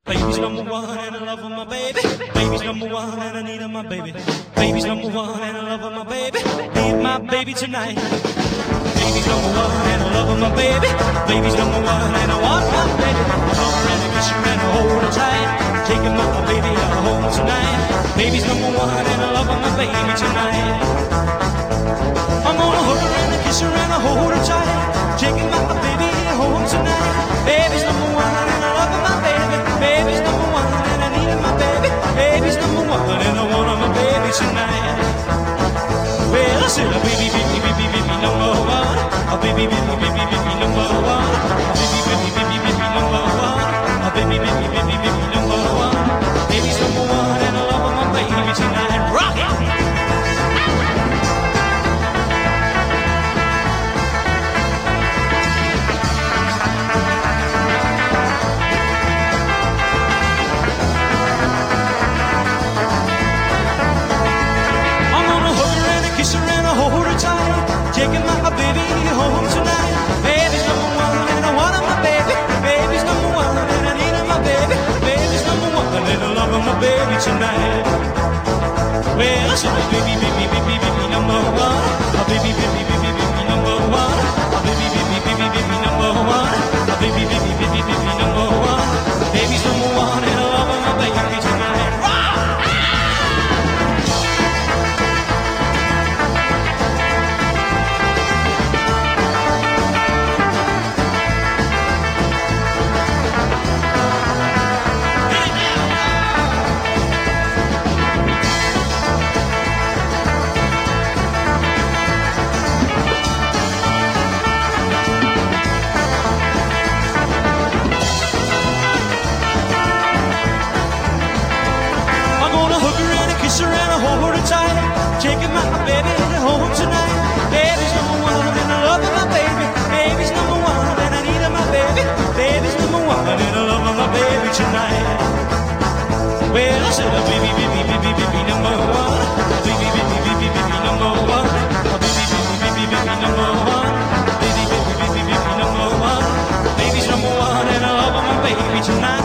Baby's number one and I love my baby. Baby's number one and I need my baby. Baby's number one and I love my baby. Need my baby tonight. Baby's number one and I love my baby. Baby's number one and I want my baby. Hug her and I kiss her and I hold her tight. Taking my baby home tonight. Baby's number one and I love my baby tonight. I'm gonna hug her and I kiss her and I hold her tight. Taking my baby home tonight. Baby's number one and I love my baby. Baby's number one and I need my baby. Baby's number one and I want my baby tonight. Well, I said a baby, baby, baby, baby number one. A baby, baby, baby, baby number one. A baby, baby, baby, baby number one. A baby, baby, baby, baby number one. Baby's number one and I love my baby tonight. Rock it! Kiss her and I hold her tight. Taking my baby home tonight. Baby's number one and I want my baby. Baby's number one and I need my baby. Baby's number one and I love my baby tonight. Well, I said, baby, baby, baby, baby, number one. A baby, baby, baby, baby, number one. A baby, baby, baby, baby, number one. A baby, baby, baby, baby, number one. Baby's number one and I love my baby tonight. Kiss her and I hold her tight. Taking my baby home tonight. Baby's number one and I love my baby. Baby's number one and I need my baby. Baby's number one and I love my baby tonight. Well, I said a baby, baby, baby, baby number one. A baby, baby, baby, baby number one. A baby, baby, baby, baby number one. Baby, baby, baby, baby number one. Baby's number one and I love my baby tonight.